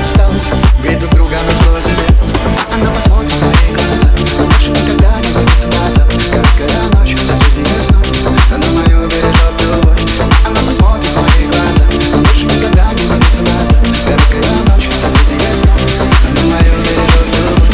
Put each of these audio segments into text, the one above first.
осталось греть друг друга на зло земле. А она посмотрит в мои глаза, но больше никогда не вернется назад. Короткая ночь, созвездие снов, она мою бережет любовь. Она посмотрит в мои глаза, но больше никогда не вернется назад. Короткая ночь, созвездие снов, она мою бережет любовь.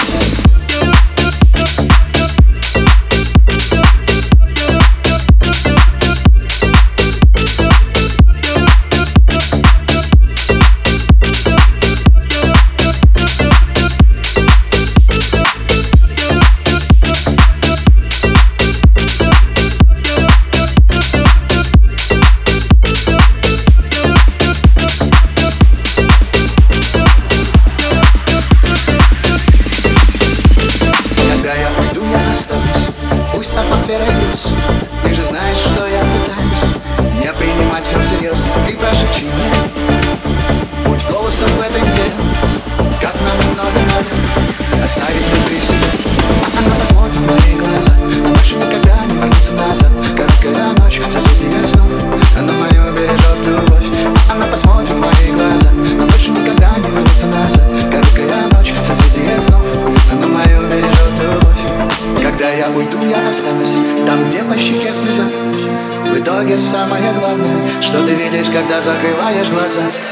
Пусть атмосфера груз, ты же знаешь, что я пытаюсь не принимать все всерьез. Ты прошепчи мне, будь голосом в этой игре, как нам немного надо оставить внутри себя. Она посмотрит в мои глаза, но больше никогда не вернется назад. Короткая ночь, созвездие снов, она мою бережет любовь. Она посмотрит в мои глаза, но больше никогда не вернется назад. Короткая ночь, созвездие снов, она мою бережет любовь. Когда я уйду, я останусь там, где по щеке слеза. В итоге самое главное, что ты видишь, когда закрываешь глаза.